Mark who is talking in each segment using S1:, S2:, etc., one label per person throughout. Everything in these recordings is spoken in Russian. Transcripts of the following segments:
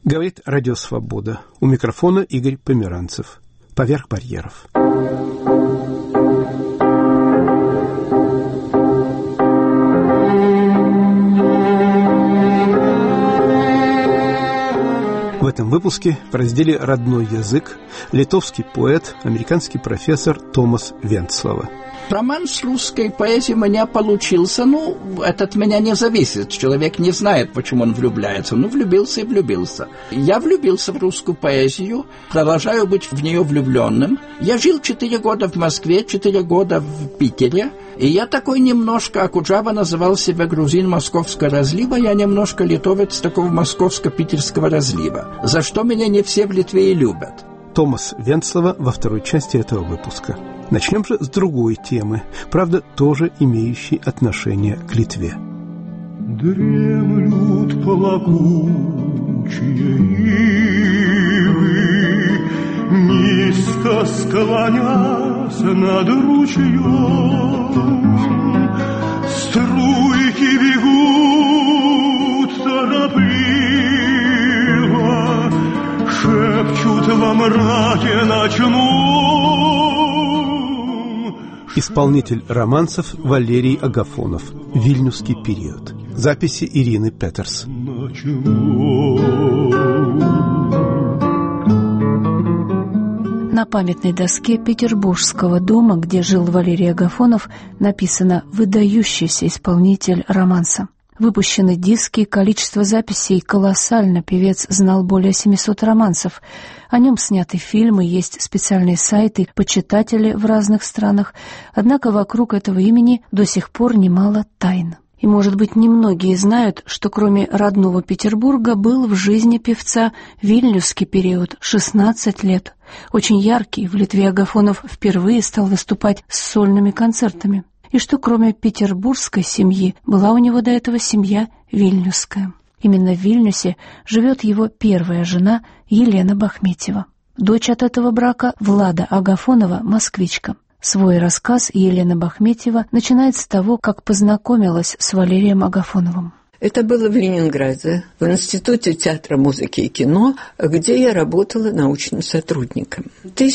S1: Говорит Радио Свобода. У микрофона Игорь Померанцев. Поверх барьеров. В этом выпуске в разделе «Родной язык» литовский поэт, американский профессор Томас Венцлова.
S2: Роман с русской поэзией у меня получился. Это от меня не зависит. Человек не знает, почему он влюбляется. Влюбился и влюбился. Я влюбился в русскую поэзию, продолжаю быть в нее влюбленным. Я жил 4 года в Москве, 4 года в Питере. И я такой немножко, Акуджава называл себя грузин московского разлива, я немножко литовец такого московско-питерского разлива. За что меня не все в Литве и любят.
S1: Томас Венцлова во второй части этого выпуска. Начнем же с другой темы, правда, тоже имеющей отношение к Литве.
S3: Дремлют плакучие ивы, низко склонясь над ручьем. Струйки бегут торопливо, шепчут во мраке ночном.
S1: Исполнитель романсов Валерий Агафонов. Вильнюсский период. Записи Ирины Петерс.
S4: На памятной доске Петербургского дома, где жил Валерий Агафонов, написано «Выдающийся исполнитель романса». Выпущены диски, количество записей колоссально, певец знал более 700 романсов. О нем сняты фильмы, есть специальные сайты, почитатели в разных странах. Однако вокруг этого имени до сих пор немало тайн. И, может быть, немногие знают, что кроме родного Петербурга был в жизни певца вильнюсский период, 16 лет. Очень яркий, в Литве Агафонов впервые стал выступать с сольными концертами. И что кроме петербургской семьи была у него до этого семья вильнюсская. Именно в Вильнюсе живет его первая жена Елена Бахметьева. Дочь от этого брака Влада Агафонова, москвичка. Свой рассказ Елена Бахметьева начинает с того, как познакомилась с Валерием Агафоновым.
S5: Это было в Ленинграде, в Институте театра, музыки и кино, где я работала научным сотрудником.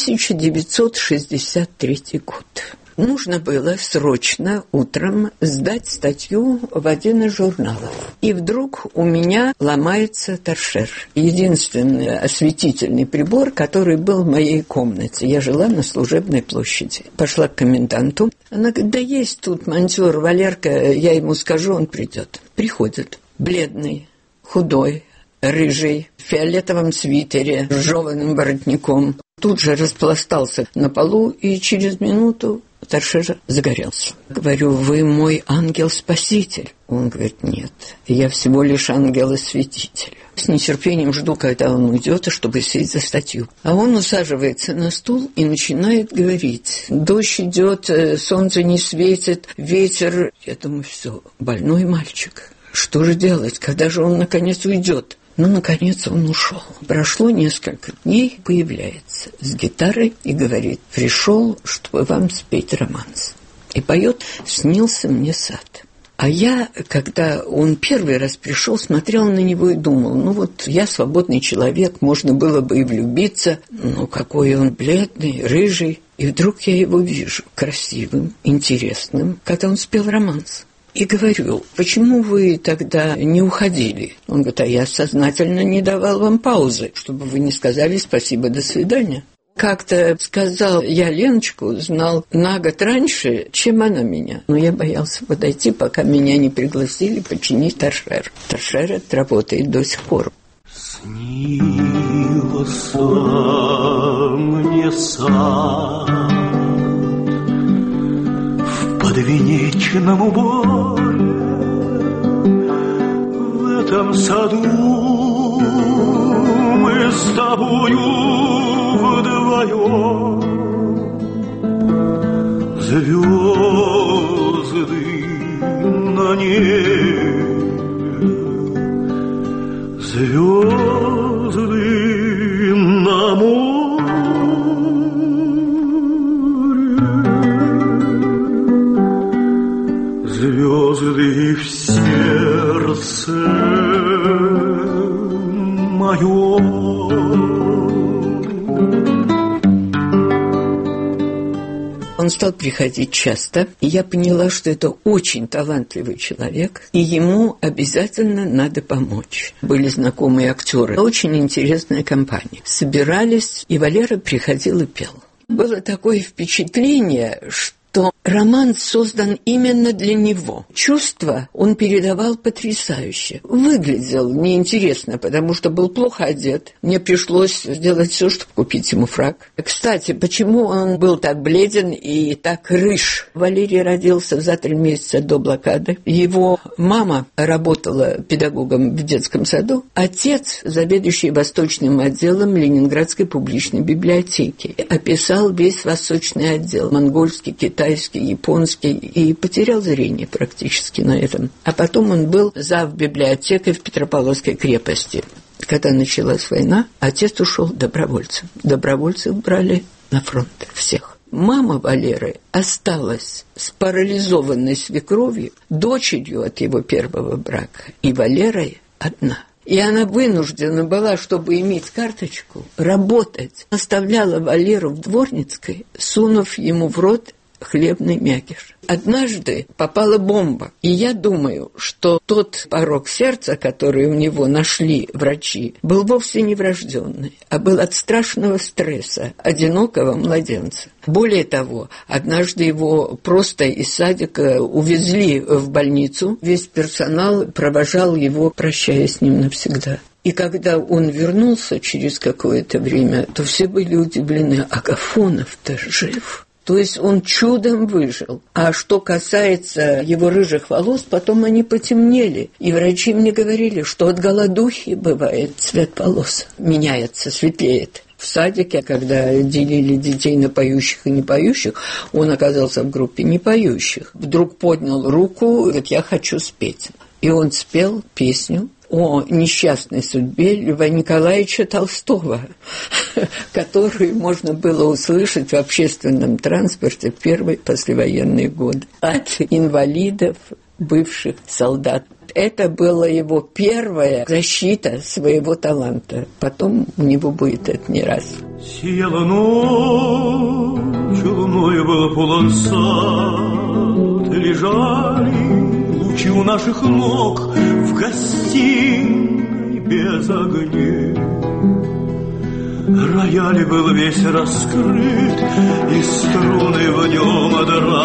S5: 1963 год. Нужно было срочно утром сдать статью в один из журналов. И вдруг у меня ломается торшер. Единственный осветительный прибор, который был в моей комнате. Я жила на Служебной площади. Пошла к коменданту. Она говорит, да есть тут монтер Валерка, я ему скажу, он придет. Приходит. Бледный, худой, рыжий, в фиолетовом свитере, с жеванным воротником. Тут же распластался на полу, и через минуту торшер загорелся. Говорю, вы мой ангел-спаситель? Он говорит, нет, я всего лишь ангел-осветитель. С нетерпением жду, когда он уйдет, чтобы сесть за статью. А он усаживается на стул и начинает говорить. Дождь идет, солнце не светит, ветер. Я думаю, все, больной мальчик. Что же делать, когда же он наконец уйдет? Наконец он ушел. Прошло несколько дней, появляется с гитарой и говорит, пришел, чтобы вам спеть романс. И поет «Снился мне сад». А я, когда он первый раз пришел, смотрел на него и думал, я свободный человек, можно было бы и влюбиться, какой он бледный, рыжий. И вдруг я его вижу красивым, интересным, когда он спел романс. И говорю, почему вы тогда не уходили? Он говорит, а я сознательно не давал вам паузы, чтобы вы не сказали спасибо, до свидания. Как-то сказал, я Леночку знал на год раньше, чем она меня. Но я боялся подойти, пока меня не пригласили починить торшер. Торшер этот работает до сих пор.
S3: Снился мне сад в подвенечном уборе. В этом саду мы с тобою вдвоем. Звезды на небе, звезды на море, звезды в сердце мое.
S5: Он стал приходить часто, и я поняла, что это очень талантливый человек, и ему обязательно надо помочь. Были знакомые актеры, очень интересная компания. Собирались, и Валера приходил и пел. Было такое впечатление, что роман создан именно для него. Чувства он передавал потрясающе. Выглядел неинтересно, потому что был плохо одет. Мне пришлось сделать все, чтобы купить ему фрак. Кстати, почему он был так бледен и так рыж? Валерий родился за 3 месяца до блокады. Его мама работала педагогом в детском саду. Отец, заведующий восточным отделом Ленинградской публичной библиотеки, описал весь восточный отдел. Монгольский, китайский, японский, и потерял зрение практически на этом. А потом он был завбиблиотекой в Петропавловской крепости. Когда началась война, отец ушел добровольцем. Добровольцев брали на фронт всех. Мама Валеры осталась с парализованной свекровью, дочерью от его первого брака, и Валерой одна. И она вынуждена была, чтобы иметь карточку, работать. Оставляла Валеру в Дворницкой, сунув ему в рот хлебный мякиш. Однажды попала бомба, и я думаю, что тот порок сердца, который у него нашли врачи, был вовсе не врожденный, а был от страшного стресса одинокого младенца. Более того, однажды его просто из садика увезли в больницу, весь персонал провожал его, прощаясь с ним навсегда. И когда он вернулся через какое-то время, то все были удивлены, а Агафонов-то жив. То есть он чудом выжил. А что касается его рыжих волос, потом они потемнели. И врачи мне говорили, что от голодухи бывает цвет волос. Меняется, светлеет. В садике, когда делили детей на поющих и не поющих, он оказался в группе не поющих. Вдруг поднял руку и говорит: «Я хочу спеть». И он спел песню о несчастной судьбе Льва Николаевича Толстого, которую можно было услышать в общественном транспорте в первые послевоенные годы от инвалидов, бывших солдат. Это была его первая защита своего таланта. Потом у него будет это не раз.
S3: Сияла ночь, луною был полон сад, лежали лучи у наших ног в гостиной без огней. Рояль был весь раскрыт, и струны в нем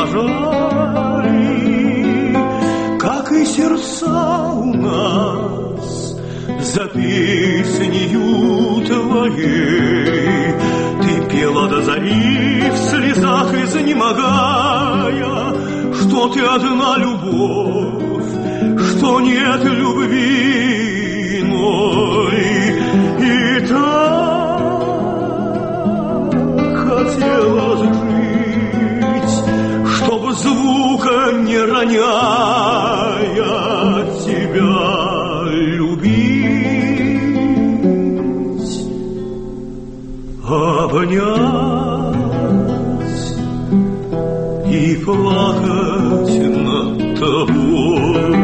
S3: дрожали, как и сердца у нас за песнею твоей. Ты пела до зари в слезах изнемогая, что ты одна любовь, что нет любви иной. И так хотелось жить, чтобы звука не роняя тебя любить, обнять и плакать над тобой.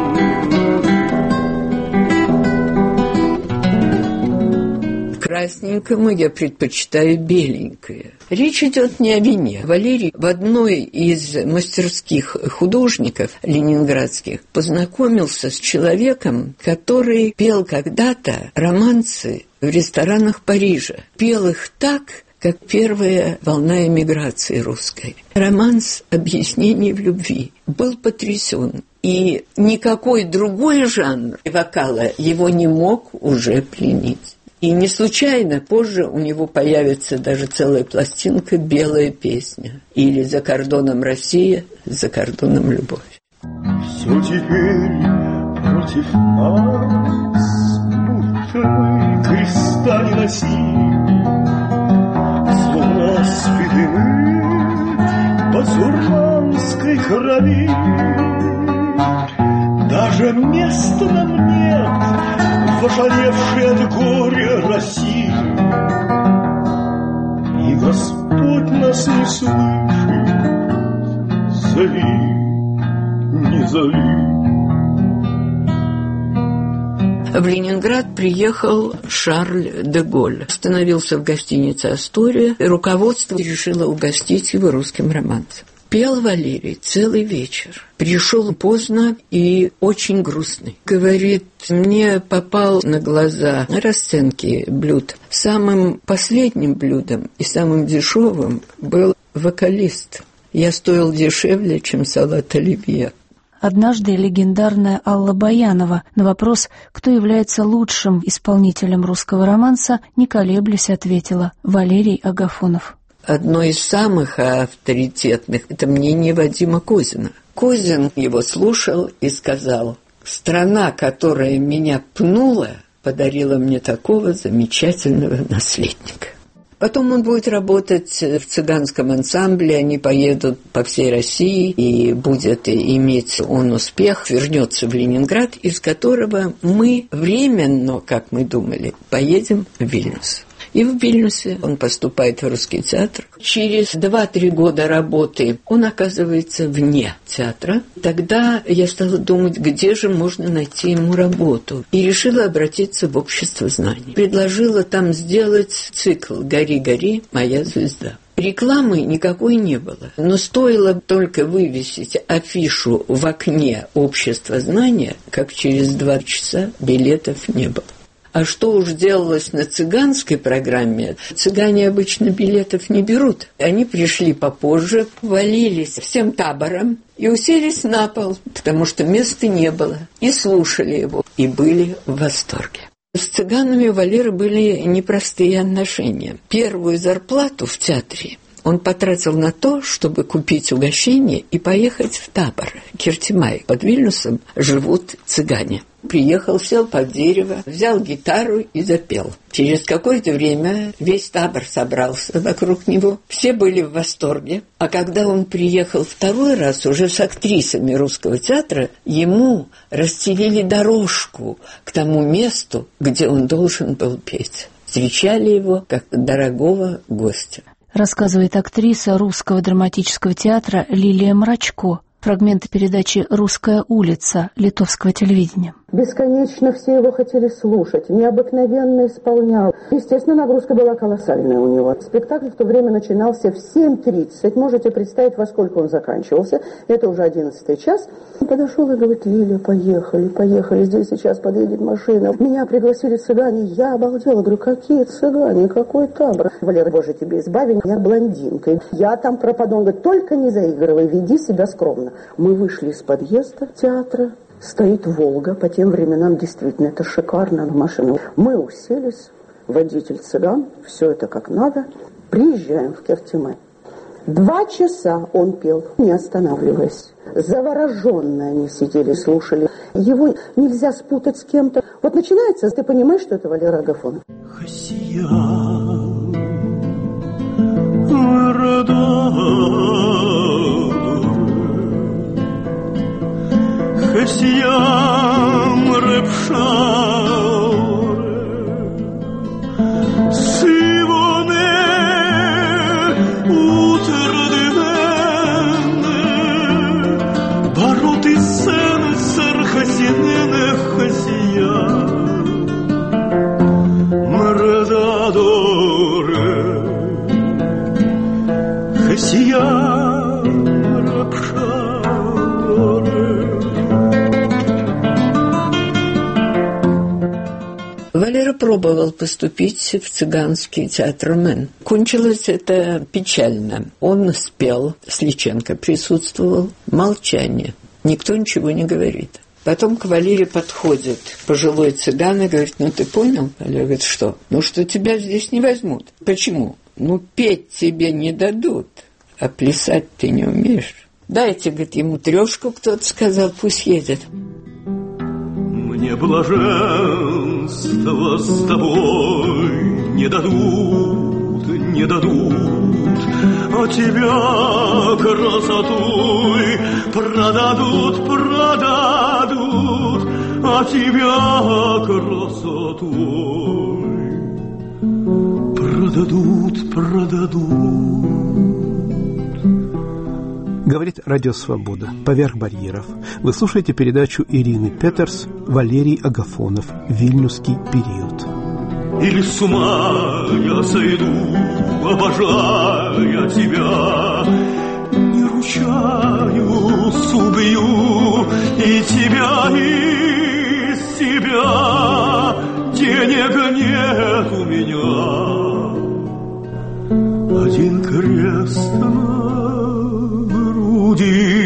S5: Красненькому я предпочитаю беленькое. Речь идет не о вине. Валерий в одной из мастерских художников ленинградских познакомился с человеком, который пел когда-то романсы в ресторанах Парижа. Пел их так, как первая волна эмиграции русской. Романс «Объяснение в любви». Был потрясен. И никакой другой жанр вокала его не мог уже пленить. И не случайно позже у него появится даже целая пластинка «Белая песня» или «За кордоном Россия, за кордоном любовь».
S3: Все теперь против нас, будто мы креста не носим, словно спиты мы базурманской крови. Даже места нам нет в ошалевшей от горя России, и Господь нас не слышит. Зови, не зови.
S5: В Ленинград приехал Шарль де Голль. Остановился в гостинице «Астория», и руководство решило угостить его русским романсом. Пел Валерий целый вечер. Пришел поздно и очень грустный. Говорит, мне попал на глаза расценки блюд. Самым последним блюдом и самым дешевым был вокалист. Я стоил дешевле, чем салат оливье.
S4: Однажды легендарная Алла Баянова на вопрос, кто является лучшим исполнителем русского романса, не колеблясь ответила: Валерий Агафонов.
S5: Одно из самых авторитетных – это мнение Вадима Козина. Козин его слушал и сказал: «Страна, которая меня пнула, подарила мне такого замечательного наследника». Потом он будет работать в цыганском ансамбле, они поедут по всей России, и будет иметь он успех, вернется в Ленинград, из которого мы временно, как мы думали, поедем в Вильнюс. И в Вильнюсе он поступает в русский театр. Через 2-3 года работы он оказывается вне театра. Тогда я стала думать, где же можно найти ему работу. И решила обратиться в общество знаний. Предложила там сделать цикл «Гори, гори, моя звезда». Рекламы никакой не было, но стоило только вывесить афишу в окне общества знания, как через 2 часа билетов не было. А что уж делалось на цыганской программе? Цыгане обычно билетов не берут. Они пришли попозже, валились всем табором и уселись на пол, потому что места не было. И слушали его, и были в восторге. С цыганами у Валеры были непростые отношения. Первую зарплату в театре он потратил на то, чтобы купить угощение и поехать в табор Киртимай. Под Вильнюсом живут цыгане. Приехал, сел под дерево, взял гитару и запел. Через какое-то время весь табор собрался вокруг него. Все были в восторге. А когда он приехал второй раз, уже с актрисами русского театра, ему расстелили дорожку к тому месту, где он должен был петь. Встречали его как дорогого гостя.
S4: Рассказывает актриса Русского драматического театра Лилия Мрачко. Фрагменты передачи «Русская улица» Литовского телевидения.
S6: Бесконечно все его хотели слушать, необыкновенно исполнял. Естественно, нагрузка была колоссальная у него. Спектакль в то время начинался в 7:30. Можете представить, во сколько он заканчивался. Это уже 11 час. Он подошел и говорит: Лиля, поехали, здесь сейчас подъедет машина. Меня пригласили цыгане, я обалдела. Говорю: какие цыгане, какой табор? Валера, боже, тебе избави, я блондинка. Я там пропаду. Он говорит: только не заигрывай, веди себя скромно. Мы вышли из подъезда театра. Стоит «Волга», по тем временам действительно это шикарная машина. Мы уселись, водитель цыган, все это как надо. Приезжаем в Киртимай. 2 часа он пел, не останавливаясь. Завороженно они сидели, слушали. Его нельзя спутать с кем-то. Вот начинается, ты понимаешь, что это Валера Агафонов.
S3: Хасиям репшауре, сивоне утрадивене, бароти сен сер хасинене хасиям мрададоре, хасиям репшауре.
S5: Валера пробовал поступить в цыганский театр МЭН. Кончилось это печально. Он спел, Сличенко присутствовал, молчание. Никто ничего не говорит. Потом к Валере подходит пожилой цыган и говорит: ну ты понял? Валера говорит: что? Ну что тебя здесь не возьмут. Почему? Ну петь тебе не дадут, а плясать ты не умеешь. Дайте, говорит, ему 3, кто-то сказал, пусть едет.
S3: Мне блаженство с тобой не дадут, а тебя красотой продадут, а тебя красотой продадут.
S1: Говорит Радио Свобода. Поверх барьеров. Вы слушаете передачу Ирины Петерс «Валерий Агафонов. Вильнюсский период».
S3: Или с ума я сойду, обожая тебя, не ручаюсь, убью и тебя, и себя. Денег нет у меня, один крест на груди.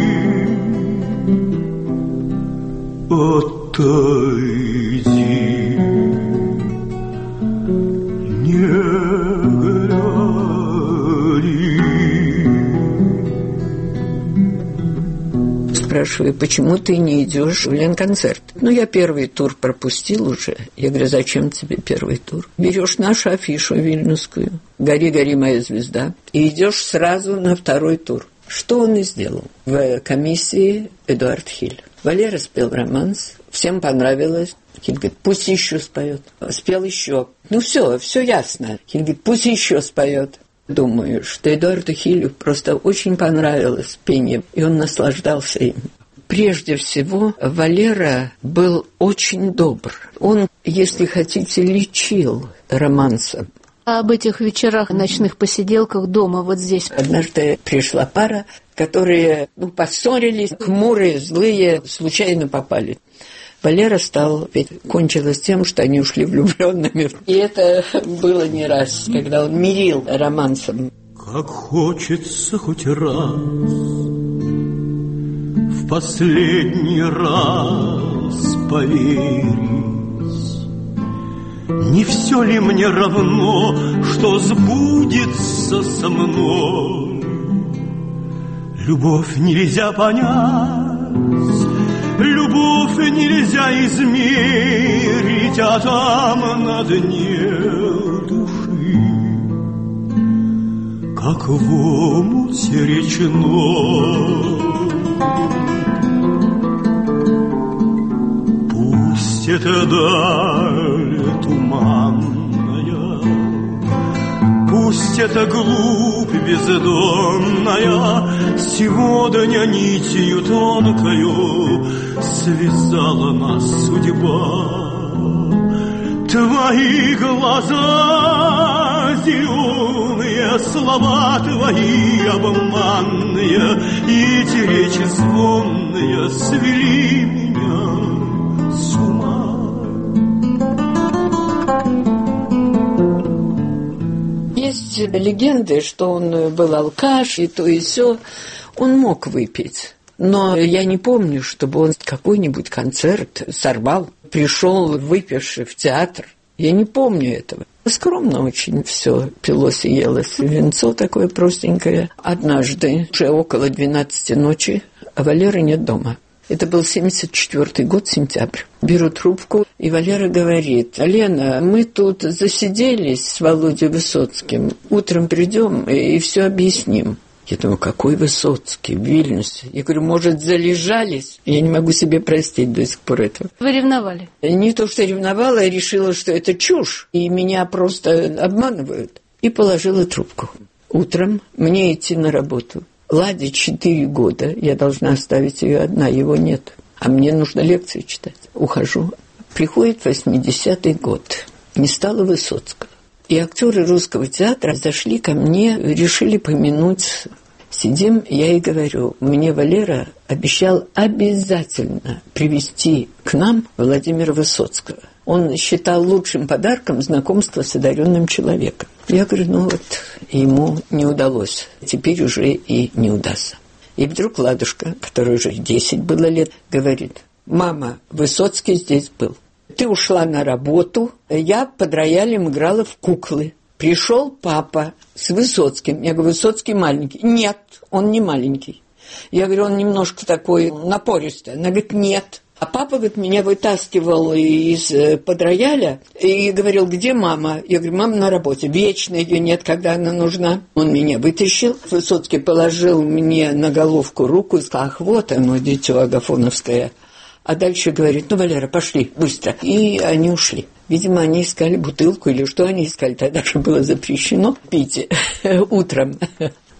S3: Отойди, не гори.
S5: Спрашиваю, почему ты не идешь в Ленконцерт? Ну, я первый тур пропустил уже. Я говорю, зачем тебе первый тур? Берешь нашу афишу вильнюсскую, «Гори, гори, моя звезда», и идешь сразу на второй тур. Что он и сделал. В комиссии Эдуард Хиль. Валера спел романс, всем понравилось. Хиль говорит, пусть еще споет. Спел еще. Ну все ясно. Хиль говорит, пусть еще споет. Думаю, что Эдуарду Хилю просто очень понравилось пение, и он наслаждался им. Прежде всего, Валера был очень добр. Он, если хотите, лечил романсом.
S4: А об этих вечерах, ночных посиделках дома, вот здесь?
S5: Однажды пришла пара, которые поссорились, хмурые, злые, случайно попали. Валера стал петь. Кончилось тем, что они ушли влюбленными. И это было не раз, когда он мирил романсом.
S3: Как хочется хоть раз, в последний раз поверить. Не все ли мне равно, что сбудется со мной? Любовь нельзя понять, любовь нельзя измерить, а там на дне души, как в омуте речной. Пусть это даль туманная, пусть это глубь бездонная, сегодня нитью тонкою связала нас судьба. Твои глаза зеленые, слова твои обманные, и эти речи звонные свели меня с ума.
S5: Есть легенды, что он был алкаш и то и сё. Он мог выпить, но я не помню, чтобы он какой-нибудь концерт сорвал, пришел выпивший в театр. Я не помню этого. Скромно очень все пилось и елось. Винцо такое простенькое. Однажды, уже около 12 ночи, а Валеры нет дома. Это был 74-й год, сентябрь. Беру трубку, и Валера говорит: «Лена, мы тут засиделись с Володей Высоцким. Утром придем и все объясним». Я думаю, какой Высоцкий, в Вильнюсе? Я говорю, может, залежались? Я не могу себе простить до сих пор этого.
S4: Вы ревновали?
S5: Не то, что ревновала, я решила, что это чушь, и меня просто обманывают. И положила трубку. Утром мне идти на работу. Ладе 4 года, я должна оставить ее одна, его нет. А мне нужно лекции читать. Ухожу. Приходит 80-й год. Не стало Высоцкого. И актеры Русского театра зашли ко мне, решили помянуть. Сидим, я ей говорю, мне Валера обещал обязательно привезти к нам Владимира Высоцкого. Он считал лучшим подарком знакомство с одаренным человеком. Я говорю, ну вот, ему не удалось, теперь уже и не удастся. И вдруг Ладушка, которой уже 10 было лет, говорит, мама, Высоцкий здесь был. Ты ушла на работу, я под роялем играла в куклы. Пришел папа с Высоцким. Я говорю, Высоцкий маленький. Нет, он не маленький. Я говорю, он немножко такой напористый. Она говорит, нет. А папа, говорит, меня вытаскивал из-под рояля и говорил, где мама? Я говорю, мама на работе. Вечно ее нет, когда она нужна. Он меня вытащил. Высоцкий положил мне на головку руку и сказал, ах, вот оно, дитё агафоновское. А дальше говорит, ну, Валера, пошли, быстро. И они ушли. Видимо, они искали бутылку или что они искали. Тогда же было запрещено пить утром.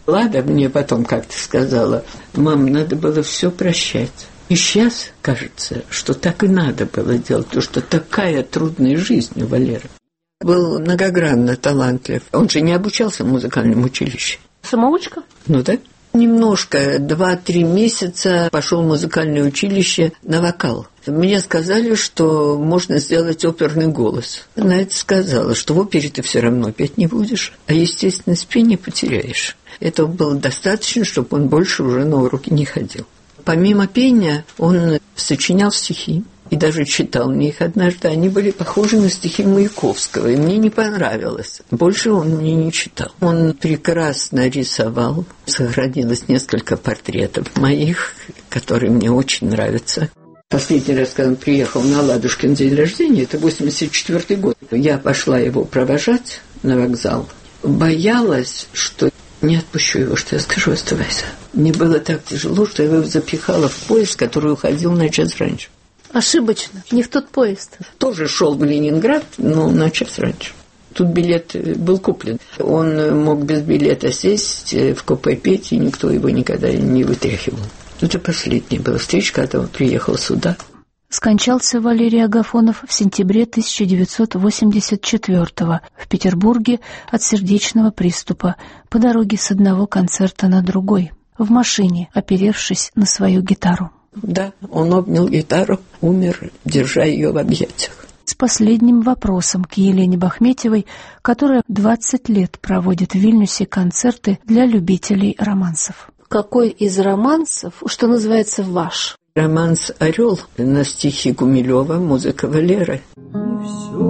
S5: Лада мне потом как-то сказала: «Мам, надо было все прощать». И сейчас кажется, что так и надо было делать, потому что такая трудная жизнь у Валеры. Был многогранно талантлив. Он же не обучался в музыкальном училище.
S4: Самоучка?
S5: Ну да. Немножко, 2-3 месяца пошел в музыкальное училище на вокал. Мне сказали, что можно сделать оперный голос. Она это сказала, что в опере ты все равно петь не будешь, а естественность пения потеряешь. Этого было достаточно, чтобы он больше уже на уроки не ходил. Помимо пения он сочинял стихи и даже читал мне их однажды. Они были похожи на стихи Маяковского, и мне не понравилось. Больше он мне не читал. Он прекрасно рисовал. Сохранилось несколько портретов моих, которые мне очень нравятся. Последний раз, когда он приехал на Ладушкин день рождения, это 1984 год, я пошла его провожать на вокзал. Боялась, что не отпущу его, что я скажу: оставайся. Мне было так тяжело, что я его запихала в поезд, который уходил на час раньше.
S4: Ошибочно, не в тот поезд.
S5: Тоже шел в Ленинград, но на час раньше. Тут билет был куплен. Он мог без билета сесть в купе петь, и никто его никогда не вытряхивал. Это последняя была встреча, когда он приехал сюда.
S4: Скончался Валерий Агафонов в сентябре 1984-го в Петербурге от сердечного приступа по дороге с одного концерта на другой, в машине, оперевшись на свою гитару.
S5: Да, он обнял гитару, умер, держа ее в объятиях.
S4: С последним вопросом к Елене Бахметьевой, которая 20 лет проводит в Вильнюсе концерты для любителей романсов. Какой из романсов, что называется, ваш?
S5: Романс «Орел» на стихи Гумилева, музыка Валеры.
S3: И все,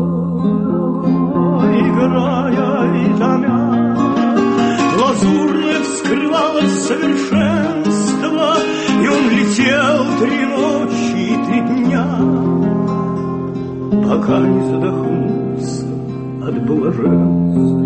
S3: играя и томя, лазурное вскрывалось совершенство, и он летел 3 ночи и 3 дня, пока не задохнулся от блаженства.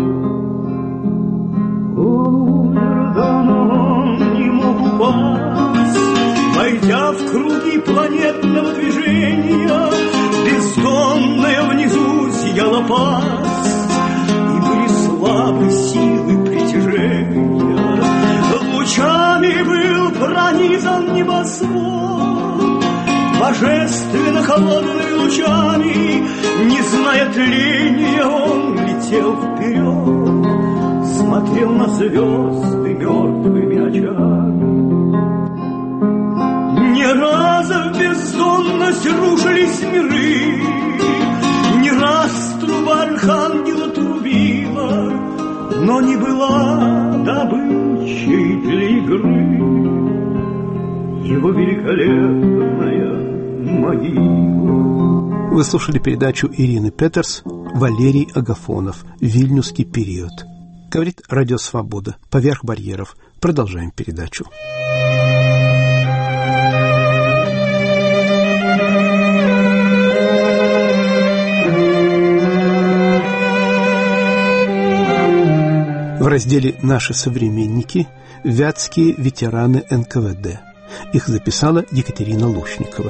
S3: Умер давно, он не мог упасть, войдя в круги планетного движения, бездонная внизу сияла пасть, и были слабы силы притяжения. Лучами был пронизан небосвод, божественно холодными лучами, не зная тления, он летел вперед, смотрел на звезды мертвыми очами. Не раз в бездонность рушились миры, не раз труба архангела трубила, но не была добычей для игры его великолепная могила.
S1: Вы слушали передачу Ирины Петерс «Валерий Агафонов. Вильнюсский период». Говорит Радио Свобода. Поверх барьеров. Продолжаем передачу. В разделе «Наши современники» вятские ветераны НКВД. Их записала Екатерина Лушникова.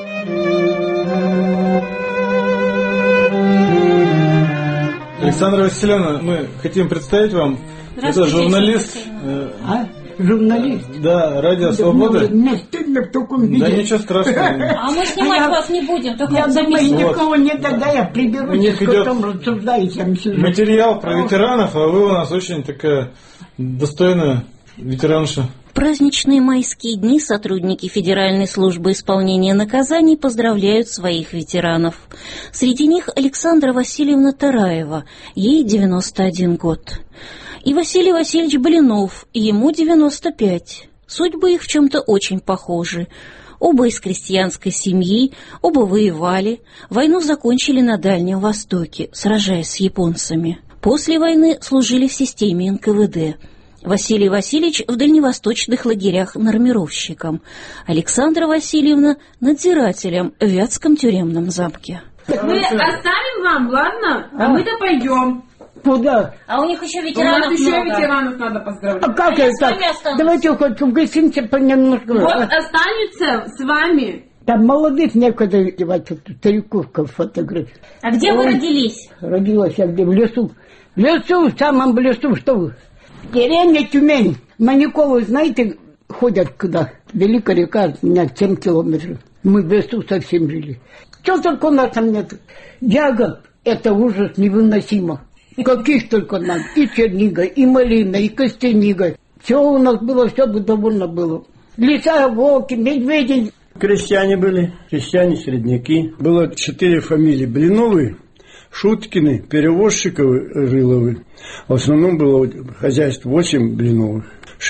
S7: Александра Васильевна, мы хотим представить вам, это журналист.
S8: Журналист?
S7: Да, Радио Свобода.
S8: Мне стыдно в таком виде.
S7: Да ничего страшного.
S9: А мы снимать вас не будем, только
S8: я думаю, никого не тогда я приберусь, потом рассуждаете.
S7: Материал про ветеранов, а вы у нас очень такая достойная ветеранша.
S9: В праздничные майские дни сотрудники Федеральной службы исполнения наказаний поздравляют своих ветеранов. Среди них Александра Васильевна Тараева, ей 91 год. И Василий Васильевич Блинов, ему 95. Судьбы их в чем-то очень похожи. Оба из крестьянской семьи, оба воевали, войну закончили на Дальнем Востоке, сражаясь с японцами. После войны служили в системе НКВД. Василий Васильевич в дальневосточных лагерях нормировщиком, Александра Васильевна надзирателем в Вятском тюремном замке.
S10: Мы оставим вам, ладно? А мы-то пойдем.
S8: Куда?
S9: А у них еще ветеранов
S10: много. У нас еще
S9: много.
S10: Ветеранов надо поздравлять.
S8: А как это? Давайте хоть в гостинице понемножко.
S10: Вот останется с вами.
S8: Там молодых некуда девать, стариков фотографии.
S9: А где вы родились?
S8: Родилась я где? В лесу. В лесу, в самом лесу, что вы? Деревня Тюмень. Маниковы, знаете, ходят куда? Великая река, от меня 7 километров. Мы в лесу совсем жили. Что только у нас там нет? Ягод, это ужас невыносимо. Каких только нам. И чернига, и малина, и костянига. Все у нас было, все бы довольно было. Лиса, волки, медведи.
S11: Крестьяне были, крестьяне-средняки. Было 4 фамилии. Блиновы, Шуткины, Перевозчиковы, Жиловы. В основном было хозяйство 8 Блиновых.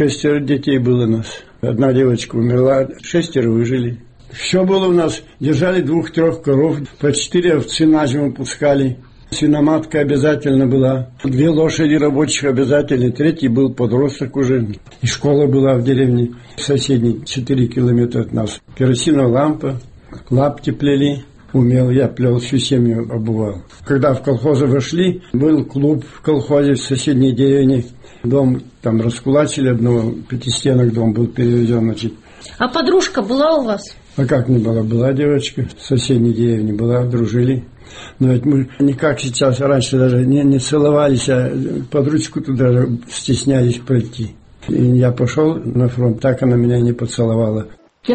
S11: 6 детей было у нас. 1 девочка умерла, 6 выжили. Все было у нас. Держали 2-3 коров, по 4 овцы на зиму пускали. Свиноматка обязательно была. 2 лошади рабочих обязательно. 3 был подросток уже. И школа была в деревне соседней, 4 километра от нас. Керосиновая лампа, лапти плели. Умел, я плел, всю семью обувал. Когда в колхозы вошли, был клуб в колхозе в соседней деревне. Дом там раскулачили, одного 5-стенок дом был переведен, значит.
S9: А подружка была у вас?
S11: А как не была? Была девочка в соседней деревне, была, дружили. Но ведь мы не как сейчас, раньше даже не целовались, а под ручку туда стеснялись пройти. И я пошел на фронт, так она меня не поцеловала.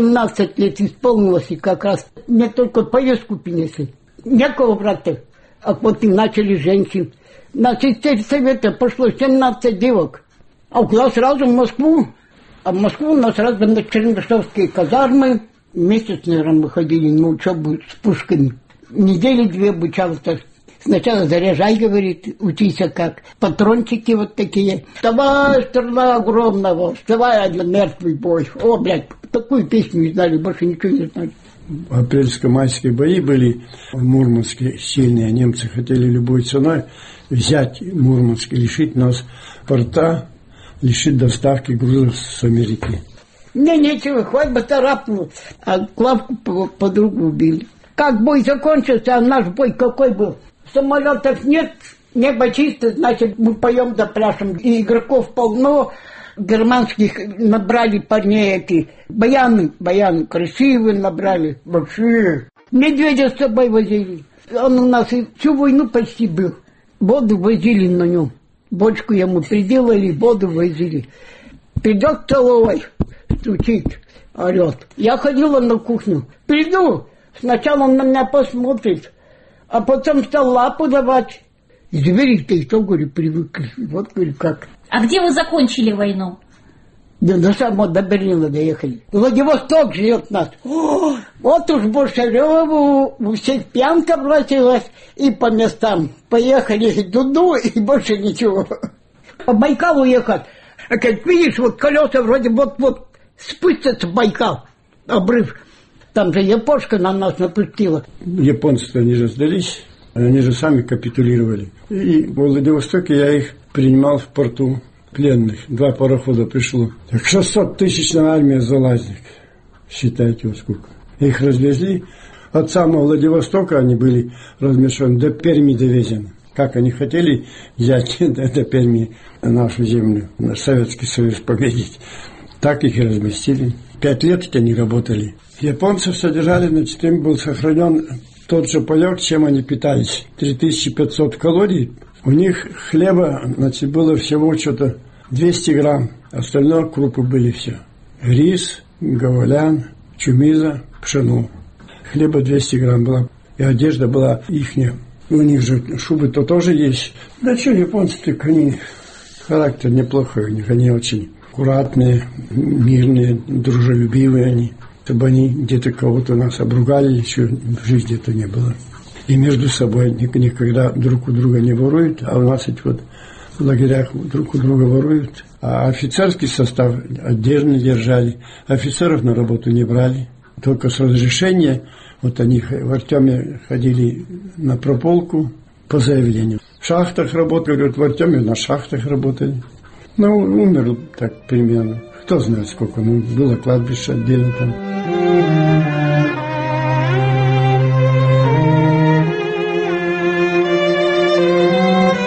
S8: 17 лет исполнилось, и как раз мне только повестку принесли. Некого брата, а вот и начали женщин. На сельсовета пошло 17 девок. А в класс сразу в Москву. А в Москву нас сразу на Чернышевские казармы. Месяц, наверное, мы ходили на учебу с пушками. Недели 2 обучался. Сначала заряжай, говорит, учись как. Патрончики вот такие. Вставай, стрела огромного, вставай, один мертвый бой. О, блядь, такую песню не знали, больше ничего не знали.
S11: Апрельско-майские бои были в Мурманске сильные. Немцы хотели любой ценой взять Мурманск и лишить нас порта, лишить доставки грузов с Америки.
S8: Мне нечего, хоть бы царапнул. А Клавку подругу убили. Как бой закончился, а наш бой какой был? Самолетов нет, небо чисто, значит, мы поем да пляшем. И игроков полно, германских набрали парней эти. Баяны красивые набрали, большие. Медведя с собой возили. Он у нас и всю войну почти был. Воду возили на нем. Бочку ему приделали, воду возили. Придет столовой, стучит, орет. Я ходила на кухню. Приду, сначала он на меня посмотрит, а потом стал лапу давать. Звери-то и то, говорю, привыкли. Вот, говорю, как.
S9: А где вы закончили войну?
S8: Да до самого до Берлина доехали. Владивосток ждет нас. О, вот уж Большареву у всех пьянка бросилась и по местам. Поехали Дуду и больше ничего. По Байкалу ехать. А как видишь, вот колеса вроде вот-вот спустятся в Байкал. Обрыв. Там же япошка на нас напустила.
S11: Японцы-то они же сдались, они же сами капитулировали. И в Владивостоке я их принимал в порту пленных. 2 парохода пришло. Так 600-тысячная армия залазник. Считайте, вот сколько. Их развезли. От самого Владивостока они были размещены, до Перми довезены. Как они хотели взять до Перми нашу землю, наш Советский Союз победить. Так их и разместили. 5 лет они работали. Японцев содержали, значит, им был сохранен тот же паёк, чем они питались. 3500 калорий. У них хлеба, значит, было всего что-то 200 грамм. Остальное крупы были все. Рис, говолян, чумиза, пшено. Хлеба 200 грамм было. И одежда была ихняя. У них же шубы-то тоже есть. Да что, японцы-то, они характер неплохой у них. Они очень аккуратные, мирные, дружелюбивые они. Чтобы они где-то кого-то нас обругали, еще в жизни это не было. И между собой никогда друг у друга не воруют, а у нас эти вот в лагерях друг у друга воруют. А офицерский состав отдельно держали, офицеров на работу не брали. Только с разрешения, вот они в Артеме ходили на прополку по заявлению. В шахтах работали, говорят, в Артеме на шахтах работали. Ну, умер так примерно. Кто знает сколько, ну, было кладбище отдельно там.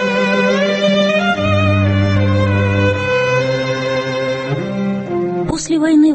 S9: После войны в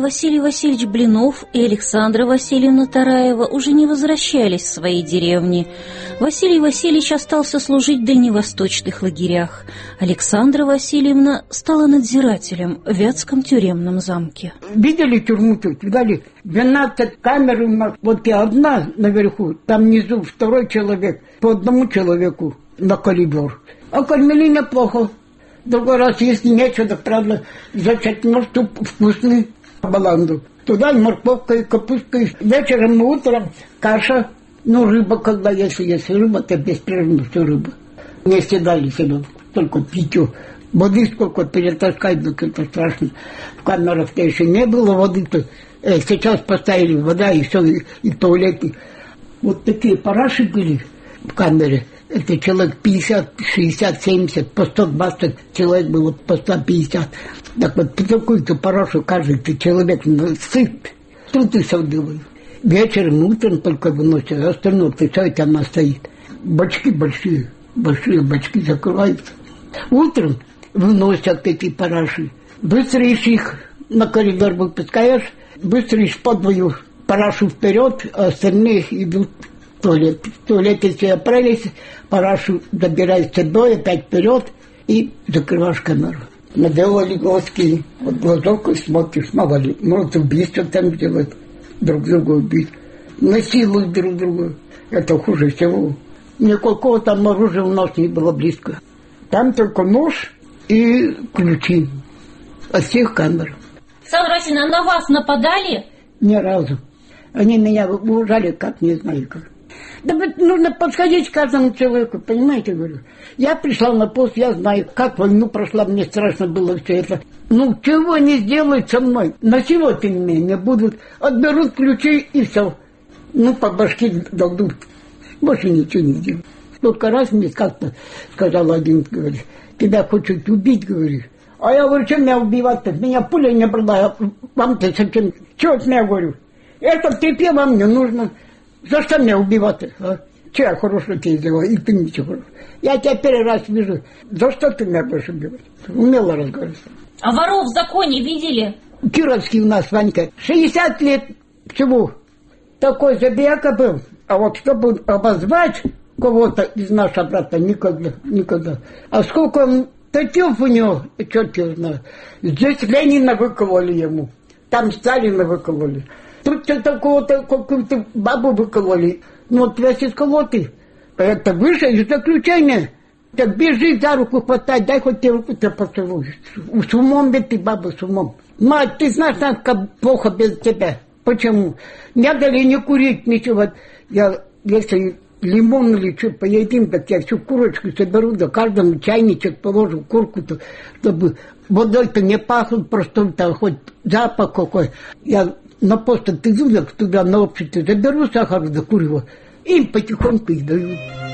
S9: Василий Васильевич Блинов и Александра Васильевна Тараева уже не возвращались в свои деревни. Василий Васильевич остался служить в дальневосточных лагерях. Александра Васильевна стала надзирателем в Вятском тюремном замке.
S8: Видели тюрьму тут? Видали? 12 камер, вот и одна наверху, там внизу второй человек, по одному человеку на коридор. А кормили неплохо. Другой раз, если нечего, так правда, зачать может вкусный баланду. Туда и морковка, и капустка, и вечером и утром каша. Ну, рыба, когда если есть рыба, то беспрерывно все рыба. Не съедали себе, только питье. Воды сколько перетаскать, так это страшно. В камерах-то еще не было воды-то. Сейчас поставили вода и все, и туалеты. Вот такие параши были в камере. Это человек 50, 60, 70, по 120 человек было, по 150. Так вот, по такую-то парашу каждый человек сыт. Тут и все делают. Вечером, утром только выносят, остальное все там стоит. Бачки большие, большие бачки закрываются. Утром выносят эти параши. Быстрее их на коридор выпускаешь, быстрее подвою парашу вперед, а остальные идут в туалет. В туалете все оправились, парашу добирают с собой, опять вперед и закрываешь камеру. Наделали глазки, вот глазок смотришь, мало ли, может убийство там делать, друг друга убить, насилуют друг друга, это хуже всего. Никакого там оружия у нас не было близко. Там только нож и ключи от всех камер.
S10: Александра Васильевна, на вас нападали?
S8: Ни разу. Они меня ужали, как не знаю как. Да ведь нужно подходить к каждому человеку, понимаете, говорю. Я пришла на пост, я знаю, как войну прошла, мне страшно было все это. Ну, чего они сделают со мной? Насиловать меня не будут, отберут ключи и все. Ну, по башке дадут. Больше ничего не сделают. Сколько раз мне как-то сказал один, говорит, тебя хочет убить, говорит. А я говорю, что меня убивать-то? Меня пуля не брала, вам-то зачем? Чего от меня, говорю? Это трепе вам не нужно. За что меня убивать-то? А? Че я хорошего тебе сделал, и ты ничего хорошего. Я тебя первый раз вижу. За что ты меня будешь убивать? Умело разговаривать.
S10: А воров в законе видели?
S8: Кировский у нас, Ванька, 60 лет всего. Такой забияка был. А вот чтобы обозвать кого-то из нашего брата, никогда, никогда. А сколько он татев у него, черт его знает. Здесь Ленина выкололи ему. Там Сталина выкололи. Тут такого-то, какую-то бабу выкололи. Ну вот весь исколотый. Это выше из заключения. Так бежи за руку хватай, дай хоть тебе руку-то поцелуешь. С умом ведь ты, баба, с умом. Мать, ты знаешь, как плохо без тебя. Почему? Не дали не курить, ничего. Я, если лимон или что поедим, так я всю курочку соберу, да каждому чайничек положу, курку-то, чтобы водой-то не пахло, просто там хоть запах какой. Я на пост отвезу, так туда на общество заберу сахар, да курево, и потихоньку их даю.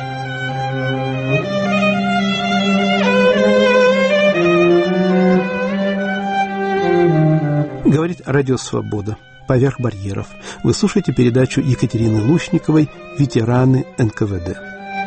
S1: Говорит Радио Свобода. Поверх барьеров. Вы слушаете передачу Екатерины Лушниковой «Ветераны НКВД».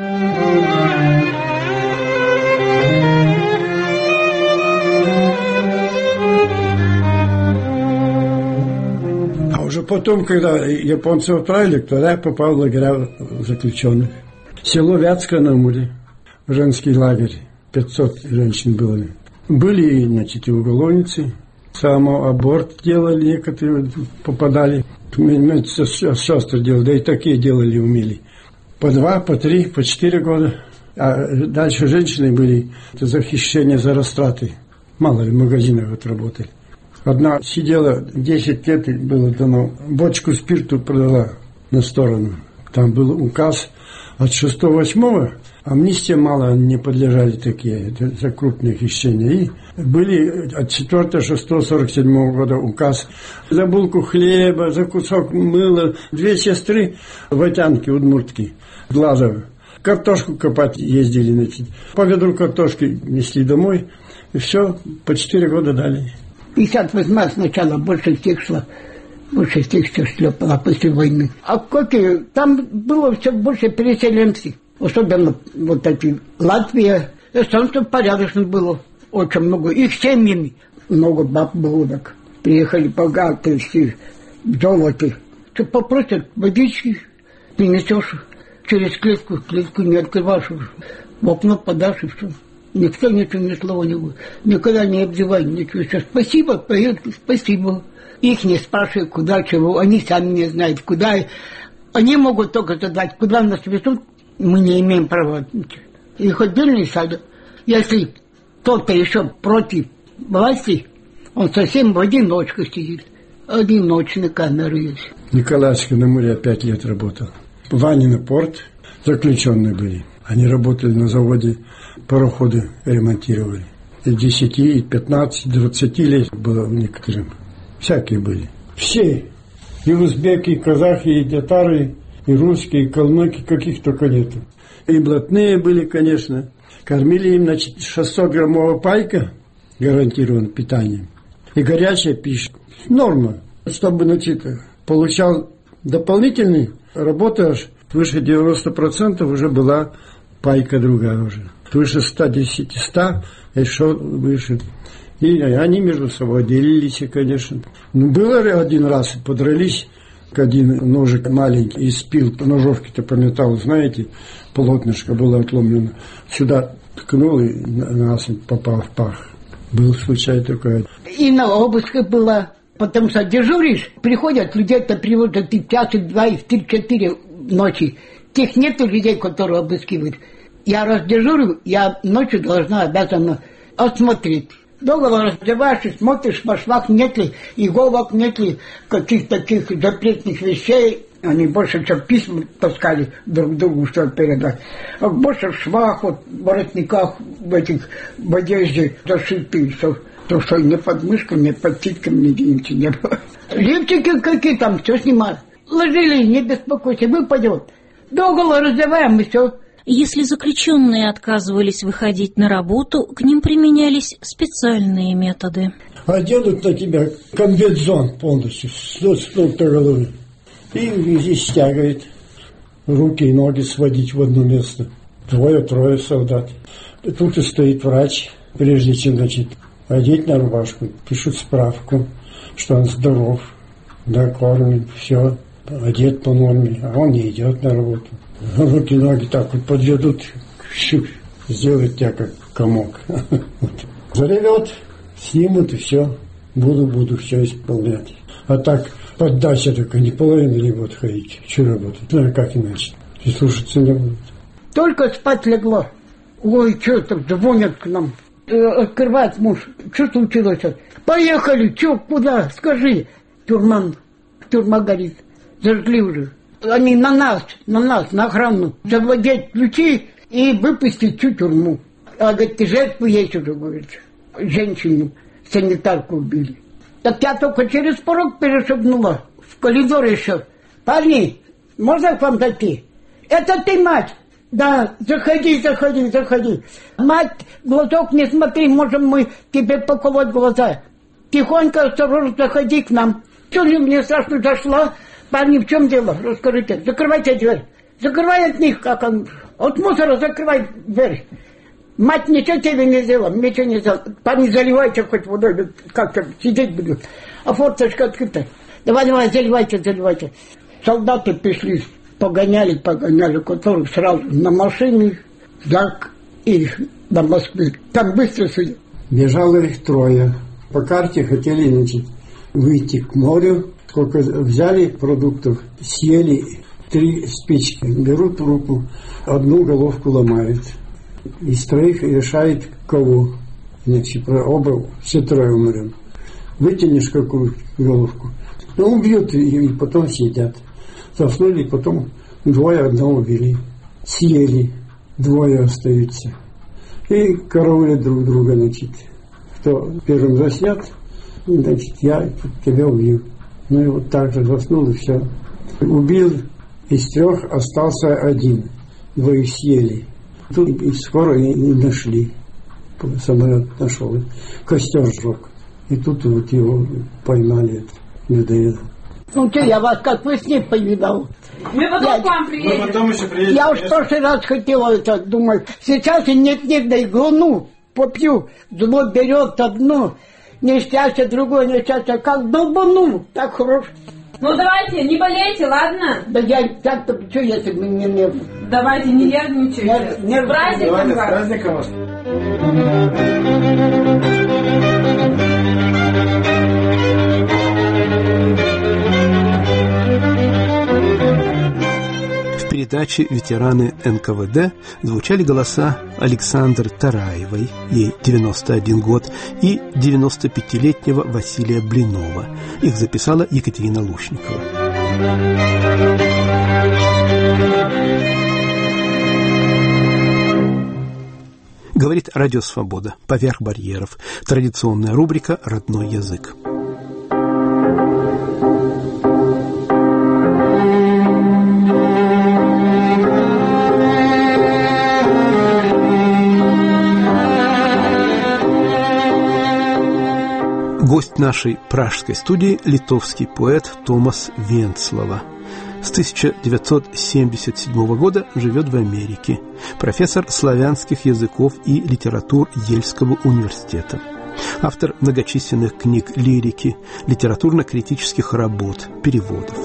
S11: А уже потом, когда японцы отправили, тогда я попал в лагеря заключенных. Село Вятское на Амуре, женский лагерь, 500 женщин было. Были, значит, и уголовницы. Самоаборт делали, некоторые попадали. Сестры делали, да и такие делали, умели. По 2, по 3, по 4 года. А дальше женщины были за хищение, за растраты. Мало ли, в магазинах вот работали. Одна сидела, 10 лет было дано, бочку спирту продала на сторону. Там был указ от 6-8, амнистия мало не подлежали такие, за крупные хищения. И были от 4-6-47 года указ за булку хлеба, за кусок мыла. 2 сестры ватянки удмуртки, Глазовы, картошку копать ездили, значит, по ведру картошки несли домой. И все, по 4 года дали.
S8: 58 сначала больше всех шло. Больше всех шло после войны. А какие? Там было все больше переселенцев. Особенно вот эти Латвия. Эстонцев порядочно было. Очень много. Их семьями. Много баб было так. Приехали богатые все, золото. Что попросят, водички принесешь, через клетку не открываешь, в окно подашь и все. Никто ничего, ни слова не будет. Никогда не обзывай, ничего. Все, спасибо, поют, спасибо. Их не спрашивай, куда, чего. Они сами не знают, куда. Они могут только задать, куда нас везут, мы не имеем права. Их отдельный сад. Если кто-то еще против власти, он совсем в одиночку сидит. Одиночные камеры есть.
S11: Николаевский на море 5 лет работал. Ванин порт заключенные были. Они работали на заводе, пароходы ремонтировали. И 10, и 15, 20 лет было некоторым. Всякие были. Все. И узбеки, и казахи, и татары, и русские, и калмыки, каких только нету. И блатные были, конечно. Кормили им, значит, 600-граммовая пайка, гарантированное питание. И горячая пища. Норма. Чтобы, значит, получал дополнительный, работаешь, выше 90% уже была пайка другая уже. Выше 110, 100, еще выше. И они между собой делились, конечно. Ну, было один раз, подрались, один ножик маленький, и спил, ножовки-то по металлу, знаете, полотнышко было отломлено. Сюда ткнул и нас попал в пах. Был случай такой.
S8: И на обысках была. Потому что дежуришь, приходят, людей-то приводят и в час, и в 2, и в 3-4 ночи. Тех нету людей, которые обыскивают. Я раз дежурю, я ночью должна, обязана осмотреть. Долго раздеваешь и смотришь, по швах нет ли, иголок нет ли, каких-то таких запретных вещей. Они больше, чем письма таскали друг другу, чтобы передать. А больше в швах, вот, в воротниках, в этих, в одежде зашиты, все. То, что ни под мышкой, ни под титками, нигде ничего не было. Лифчики какие там, все снимают. Ложили, не беспокойся, выпадет. Долго раздеваем и все.
S9: Если заключенные отказывались выходить на работу, к ним применялись специальные методы.
S11: Оденут на тебя комбинезон полностью, с ног до головы. И стягивает руки и ноги сводить в одно место. 2-3 солдат. Тут и стоит врач, прежде чем, значит, одеть на рубашку, пишут справку, что он здоров, накормлен, все, одет по норме, а он не идет на работу. Руки, ноги так вот подведут, сделают тебя как комок. Заревет, снимут и все, буду все исполнять. А так, поддача только не половина не будет ходить, что работать, ну как иначе, и слушаться не будут.
S8: Только спать легло, ой, что-то звонят к нам. Открывает муж, что случилось? Поехали, что, куда, скажи. Тюрьма горит, зажгли уже. Они на нас, на охрану, завладеть ключи и выпустить всю тюрьму. А говорит, ты жертву есть уже, говорит, женщину, санитарку убили. Так я только через порог перешагнула, в коридор еще. Парни, можно к вам зайти? Это ты, мать? Да, заходи. Мать, глазок не смотри, можем мы тебе поколоть глаза. Тихонько, осторожно, заходи к нам. Что ли мне страшно зашла? Парни, в чем дело? Расскажите. Закрывайте дверь. Закрывай от них, как он. От мусора закрывай дверь. Мать ничего тебе не сделала, ничего не сделала. Парни, заливайте хоть водой, как-то сидеть буду. А форточка открыта. Давай, заливайте. Солдаты пришли. Погоняли, которых сразу на машине, так и до Москвы. Там быстро сидят.
S11: Бежало их 3. По карте хотели, значит, выйти к морю. Сколько взяли продуктов, съели 3 спички. Берут в руку, одну головку ломают. Из 3 решает, кого. Значит, оба, все 3 умрем. Вытянешь какую головку. Ну, убьют и потом съедят. Заснули, потом 2 одного убили. Съели, 2 остаются. И караулят друг друга, значит. Кто первым заснет, значит, я тебя убью. Ну и вот так же заснул, и все. Убил, из 3 остался 1. 2 съели. Тут и скоро и нашли. Самолет нашел. Костер сжег. И тут вот его поймали, людоеда.
S8: Ну что, я вас как во сне повидал.
S10: Мы потом к вам приедем.
S7: Мы потом еще приедем.
S8: Я уж в прошлый раз хотела это, думаю, сейчас и нет, да и глуну попью, зло берет одно, несчастье, другое несчастье. Как долбанул, так хорошо.
S10: Ну давайте, не болейте, ладно?
S8: Да я так-то, что если бы не нервничал?
S10: Давайте, не нервничайте.
S8: С
S10: праздником вас.
S7: С праздником вас.
S1: В передаче «Ветераны НКВД» звучали голоса Александры Тараевой, ей 91 год, и 95-летнего Василия Блинова. Их записала Екатерина Лушникова. Говорит Радио Свобода. Поверх барьеров. Традиционная рубрика «Родной язык». Гость нашей пражской студии – литовский поэт Томас Венцлова. С 1977 года живет в Америке. Профессор славянских языков и литератур Ельского университета. Автор многочисленных книг лирики, литературно-критических работ, переводов.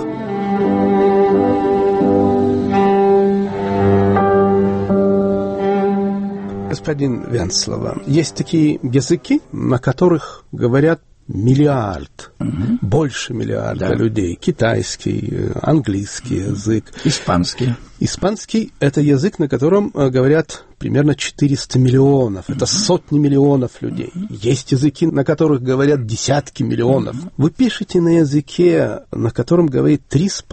S1: Господин Венцлова, есть такие языки, на которых говорят миллиард, больше миллиарда людей. Китайский, английский язык.
S2: Испанский.
S1: Испанский – это язык, на котором говорят примерно 400 миллионов. Это сотни миллионов людей. Есть языки, на которых говорят десятки миллионов. Вы пишете на языке, на котором говорит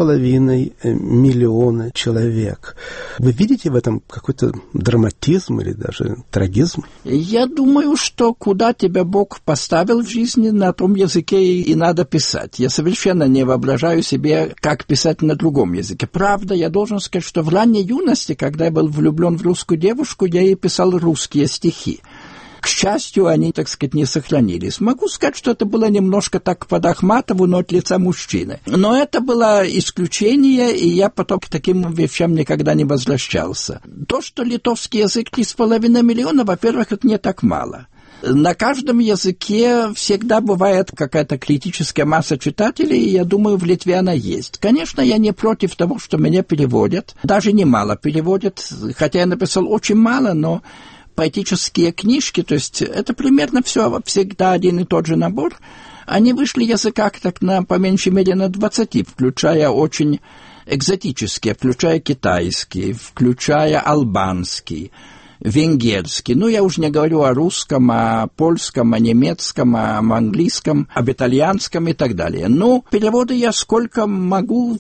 S1: 3,5 миллиона человек. Вы видите в этом какой-то драматизм или даже трагизм?
S2: Я думаю, что куда тебя Бог поставил в жизни, на том языке и надо писать. Я совершенно не воображаю себе, как писать на другом языке. Правда, я должен сказать, что в ранней юности, когда я был влюблен в русскую девушку, я ей писал русские стихи. К счастью, они, так сказать, не сохранились. Могу сказать, что это было немножко так под Ахматову, но от лица мужчины. Но это было исключение, и я потом к таким вещам никогда не возвращался. То, что литовский язык 3,5 миллиона, во-первых, это не так мало. На каждом языке всегда бывает какая-то критическая масса читателей, и я думаю, в Литве она есть. Конечно, я не против того, что меня переводят. Даже немало переводят, хотя я написал очень мало, но поэтические книжки, то есть это примерно все всегда один и тот же набор. Они вышли в языках так по меньшей мере на 20, включая очень экзотические, включая китайский, включая албанский, венгерский. Ну, я уже не говорю о русском, о польском, о немецком, о английском, об итальянском и так далее. Но переводы я сколько могу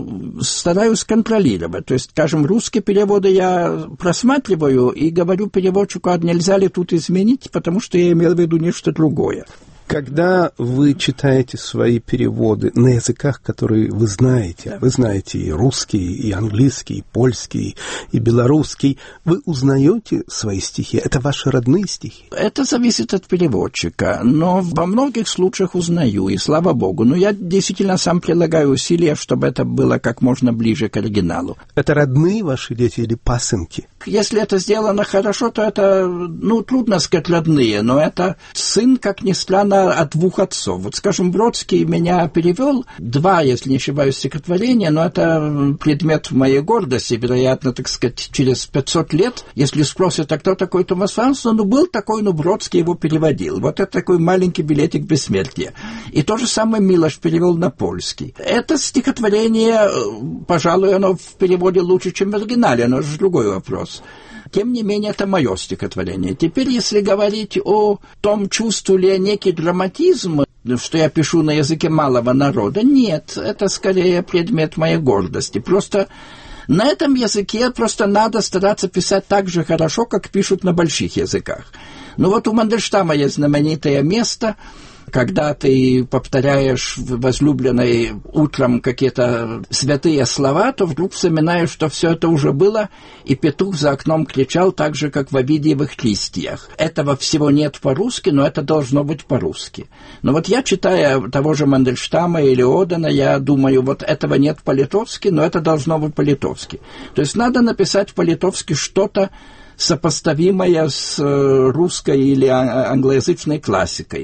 S2: стараюсь контролировать. То есть, скажем, русские переводы я просматриваю и говорю переводчику, а нельзя ли тут изменить, потому что я имел в виду нечто другое.
S1: Когда вы читаете свои переводы на языках, которые вы знаете и русский, и английский, и польский, и белорусский, вы узнаете свои стихи? Это ваши родные стихи?
S2: Это зависит от переводчика, но во многих случаях узнаю, и слава богу. Но я действительно сам прилагаю усилия, чтобы это было как можно ближе к оригиналу.
S1: Это родные ваши дети или пасынки?
S2: Если это сделано хорошо, то это, трудно сказать родные, но это сын, как ни странно, от двух отцов. Вот, скажем, Бродский меня перевел 2, если не ошибаюсь, стихотворения, но это предмет моей гордости, вероятно, так сказать, через 500 лет, если спросят, а кто такой Томас Венцлова, был такой, Бродский его переводил. Вот это такой маленький билетик бессмертия. И то же самое Милош перевел на польский. Это стихотворение, пожалуй, оно в переводе лучше, чем в оригинале, но это же другой вопрос. Тем не менее, это мое стихотворение. Теперь, если говорить о том, чувствую ли я некий драматизм, что я пишу на языке малого народа, нет, это скорее предмет моей гордости. Просто на этом языке просто надо стараться писать так же хорошо, как пишут на больших языках. Вот у Мандельштама есть знаменитое место, когда ты повторяешь возлюбленной утром какие-то святые слова, то вдруг вспоминаешь, что все это уже было, и петух за окном кричал так же, как в Овидиевых листьях. Этого всего нет по-русски, но это должно быть по-русски. Но вот я, читая того же Мандельштама или Одена, я думаю, вот этого нет по-литовски, но это должно быть по-литовски. То есть надо написать по-литовски что-то сопоставимое с русской или англоязычной классикой.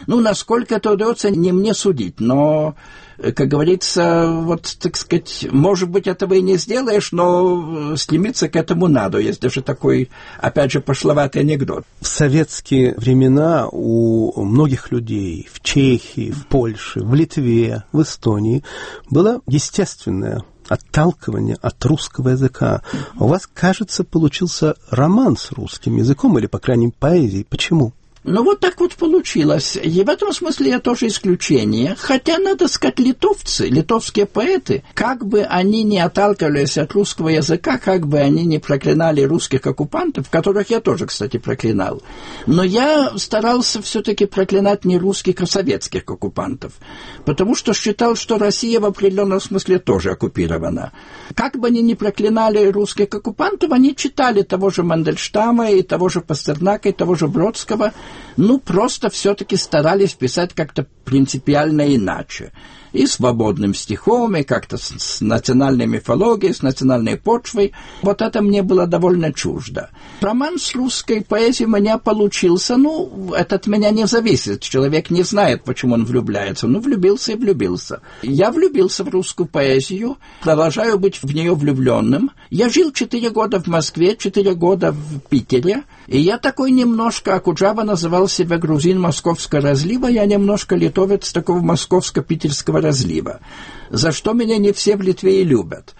S2: Насколько это удается, не мне судить, но, как говорится, вот, так сказать, может быть, этого и не сделаешь, но стремиться к этому надо. Есть даже такой, опять же, пошловатый анекдот.
S1: В советские времена у многих людей в Чехии, в Польше, в Литве, в Эстонии было естественное отталкивание от русского языка. У вас, кажется, получился роман с русским языком, или, по крайней мере, поэзией. Почему?
S2: Вот так вот получилось. И в этом смысле я тоже исключение. Хотя, надо сказать, литовские поэты, как бы они ни отталкивались от русского языка, как бы они ни проклинали русских оккупантов, которых я тоже, кстати, проклинал, но я старался все-таки проклинать не русских, а советских оккупантов, потому что считал, что Россия в определенном смысле тоже оккупирована. Как бы они ни проклинали русских оккупантов, они читали того же Мандельштама, и того же Пастернака, и того же Бродского, просто все-таки старались писать как-то принципиально иначе. И свободным стихом, и как-то с национальной мифологией, с национальной почвой. Вот это мне было довольно чуждо. Роман с русской поэзией у меня получился, это от меня не зависит. Человек не знает, почему он влюбляется. Влюбился и влюбился. Я влюбился в русскую поэзию, продолжаю быть в нее влюбленным. Я жил 4 года в Москве, 4 года в Питере, и я такой немножко, Акуджава называл себя грузин московского разлива, я немножко литовец такого московско-питерского разлива, за что меня не все в Литве и любят.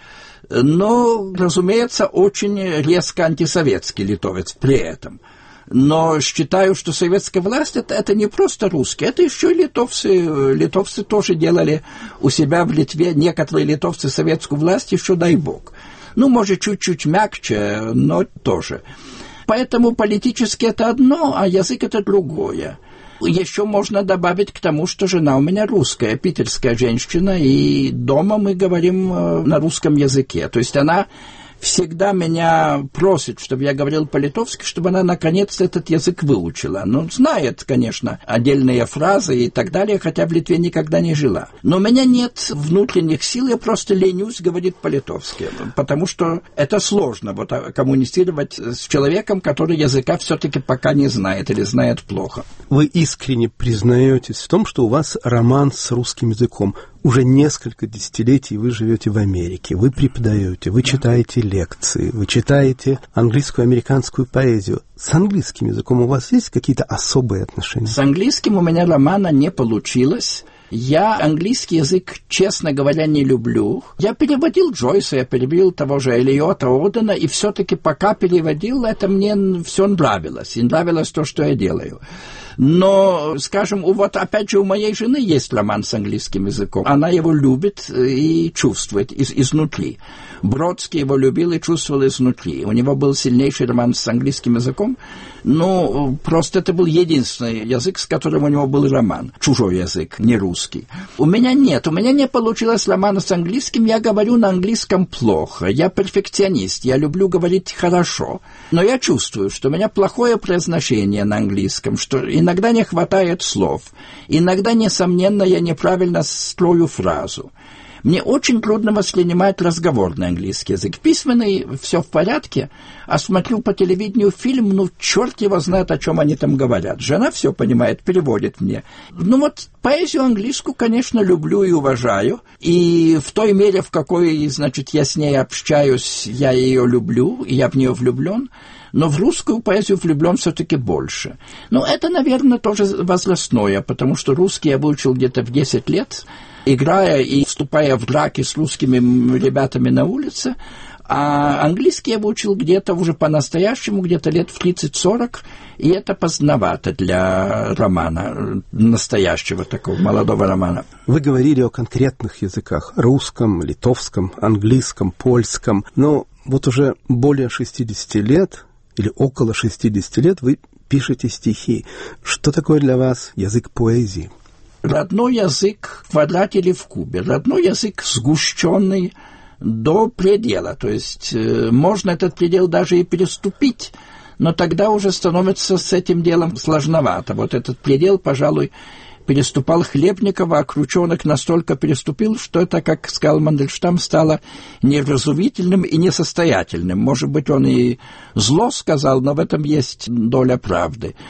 S2: Но, разумеется, очень резко антисоветский литовец при этом. Но считаю, что советская власть это не просто русские, это еще и литовцы. Литовцы тоже делали у себя в Литве, некоторые литовцы советскую власть, еще дай бог. Может, чуть-чуть мягче, но тоже. Поэтому политически это одно, а язык это другое. Еще можно добавить к тому, что жена у меня русская, питерская женщина, и дома мы говорим на русском языке. То есть она всегда меня просит, чтобы я говорил по-литовски, чтобы она наконец-то этот язык выучила. Знает, конечно, отдельные фразы и так далее, хотя в Литве никогда не жила. Но у меня нет внутренних сил, я просто ленюсь говорить по-литовски, потому что это сложно коммуницировать с человеком, который языка все-таки пока не знает или знает плохо.
S1: Вы искренне признаетесь в том, что у вас роман с русским языком. Уже несколько десятилетий вы живете в Америке, вы преподаете, вы читаете лекции, вы читаете английскую, американскую поэзию. С английским языком у вас есть какие-то особые отношения?
S2: С английским у меня романа не получилось. Я английский язык, честно говоря, не люблю. Я переводил Джойса, я переводил того же Элиота Одена, и все-таки пока переводил, это мне все нравилось. И нравилось то, что я делаю. Но, скажем, опять же, у моей жены есть роман с английским языком. Она его любит и чувствует изнутри. Бродский его любил и чувствовал изнутри. У него был сильнейший роман с английским языком. Просто это был единственный язык, с которым у него был роман. Чужой язык, не русский. У меня нет. У меня не получилось романа с английским. Я говорю на английском плохо. Я перфекционист. Я люблю говорить хорошо. Но я чувствую, что у меня плохое произношение на английском, что иногда не хватает слов. Иногда, несомненно, я неправильно строю фразу. Мне очень трудно воспринимать разговорный английский язык. Письменный все в порядке, а смотрю по телевидению фильм, черт его знает, о чем они там говорят. Жена все понимает, переводит мне. Поэзию английскую, конечно, люблю и уважаю. И в той мере, в какой, я с ней общаюсь, я ее люблю, и я в нее влюблен. Но в русскую поэзию влюблен все-таки больше. Это, наверное, тоже возрастное, потому что русский я выучил где-то в 10 лет, играя и вступая в драки с русскими ребятами на улице, а английский я выучил где-то уже по-настоящему, где-то лет в 30-40, и это поздновато для романа, настоящего такого молодого романа.
S1: Вы говорили о конкретных языках, русском, литовском, английском, польском, но уже более 60 лет или около 60 лет вы пишете стихи. Что такое для вас язык поэзии?
S2: Родной язык в квадрате или в кубе. Родной язык сгущенный до предела. То есть можно этот предел даже и переступить, но тогда уже становится с этим делом сложновато. Этот предел, пожалуй, переступал Хлебникова, а Крученок настолько переступил, что это, как сказал Мандельштам, стало невразумительным и несостоятельным. Может быть, он и зло сказал, но в этом есть доля правды.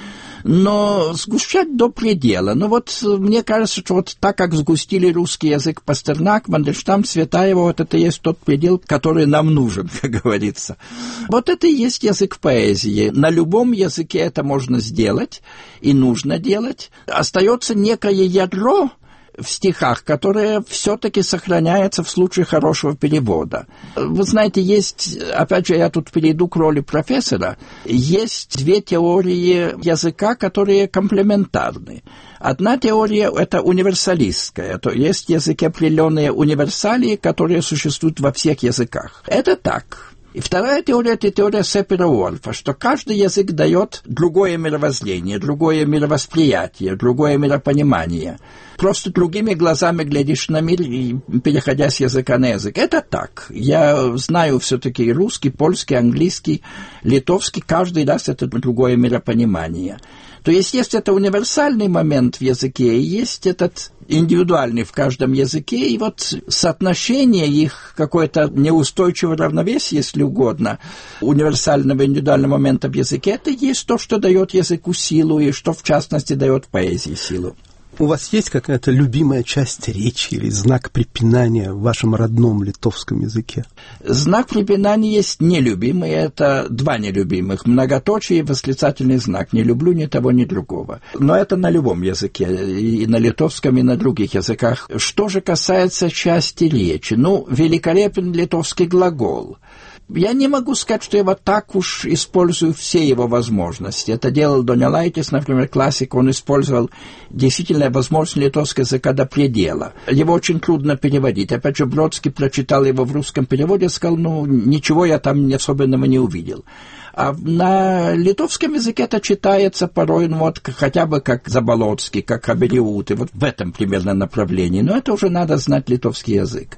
S2: но сгущать до предела. Но вот мне кажется, что вот так, как сгустили русский язык Пастернак, Мандельштам, Цветаева, вот это есть тот предел, который нам нужен, как говорится. Вот это и есть язык поэзии. На любом языке это можно сделать и нужно делать. Остается некое ядро в стихах, которое все-таки сохраняется в случае хорошего перевода. Вы знаете, есть, опять же, я тут перейду к роли профессора, есть две теории языка, которые комплементарны. Одна теория – это универсалистская, то есть языки определенные универсалии, которые существуют во всех языках. Это так. И вторая теория – это теория Сепера-Уорфа, что каждый язык дает другое мировоззрение, другое мировосприятие, другое миропонимание. Просто другими глазами глядишь на мир, переходя с языка на язык. Это так. Я знаю все-таки русский, польский, английский, литовский. Каждый раз это другое миропонимание. То есть это универсальный момент в языке, и есть этот индивидуальный в каждом языке, и вот соотношение их, какое-то неустойчивое равновесие, если угодно, универсального индивидуального момента в языке, это есть то, что дает языку силу, и что, в частности, дает поэзии силу.
S1: У вас есть какая-то любимая часть речи или знак препинания в вашем родном литовском языке?
S2: Знак препинания есть нелюбимый, это два нелюбимых. Многоточие и восклицательный знак. Не люблю ни того, ни другого. Но это на любом языке, и на литовском, и на других языках. Что же касается части речи? Великолепен литовский глагол. Я не могу сказать, что я вот так уж использую все его возможности. Это делал Донелайтис, например, классик, он использовал действительно возможность литовского языка до предела. Его очень трудно переводить. Опять же, Бродский прочитал его в русском переводе и сказал, ничего я там особенного не увидел. А на литовском языке это читается порой, хотя бы как Заболоцкий, как Абериут, и вот в этом примерно направлении. Но это уже надо знать литовский язык.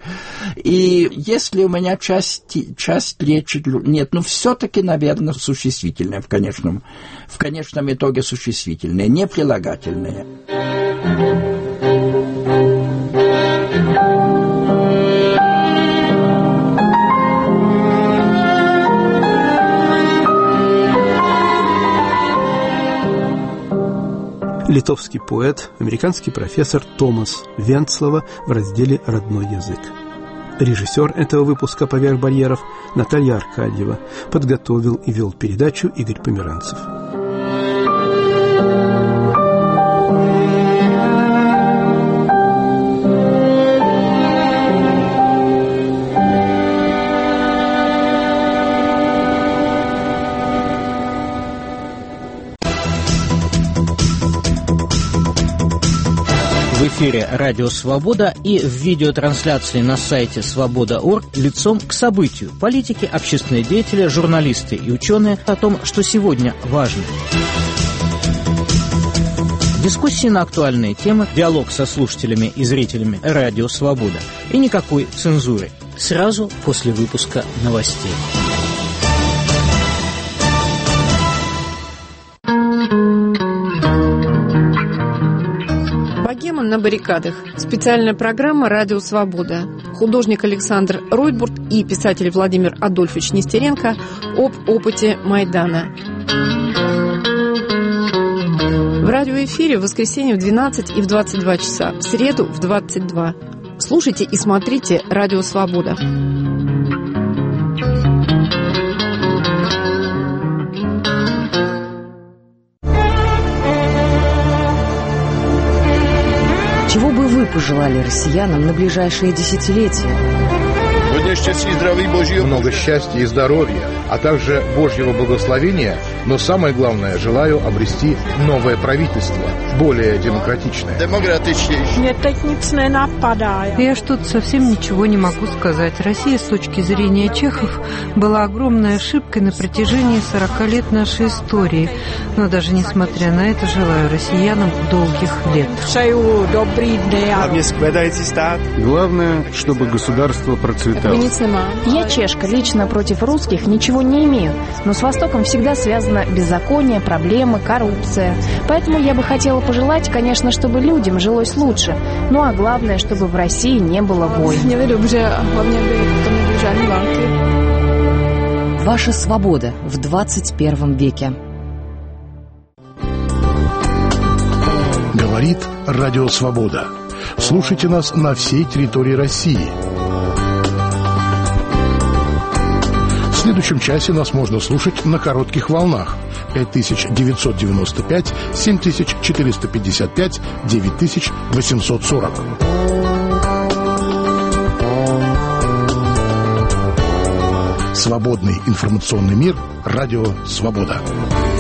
S2: И если у меня часть речи нет, все-таки, наверное, существительное в конечном итоге существительное, не прилагательное.
S1: Литовский поэт, американский профессор Томас Венцлова в разделе «Родной язык». Режиссер этого выпуска «Поверх барьеров» Наталья Аркадьева. Подготовил и вел передачу Игорь Померанцев.
S12: В эфире «Радио Свобода» и в видеотрансляции на сайте свобода.орг лицом к событию. Политики, общественные деятели, журналисты и ученые о том, что сегодня важно. Дискуссии на актуальные темы, диалог со слушателями и зрителями «Радио Свобода». И никакой цензуры. Сразу после выпуска новостей.
S13: Богема на баррикадах. Специальная программа «Радио Свобода». Художник Александр Ройтбурт и писатель Владимир Адольфович Нестеренко об опыте Майдана. В радиоэфире в воскресенье в 12 и в 22 часа, в среду в 22. Слушайте и смотрите «Радио Свобода».
S14: Чего бы вы пожелали россиянам на ближайшие десятилетия?
S15: Много счастья и здоровья, а также Божьего благословения, но самое главное, желаю обрести новое правительство, более демократичное.
S16: Я что-то совсем ничего не могу сказать. Россия, с точки зрения чехов, была огромной ошибкой на протяжении 40 лет нашей истории. Но даже несмотря на это, желаю россиянам долгих лет.
S17: Главное, чтобы государство процветало.
S18: Я чешка, лично против русских ничего не имею, но с Востоком всегда связано беззаконие, проблемы, коррупция. Поэтому я бы хотела пожелать, конечно, чтобы людям жилось лучше, ну а главное, чтобы в России не было войн.
S14: Ваша свобода в 21 веке.
S15: говорит Радио Свобода. Слушайте нас на всей территории России. В следующем часе нас можно слушать на коротких волнах 5995, 7455, 9840. Свободный информационный мир. Радио Свобода.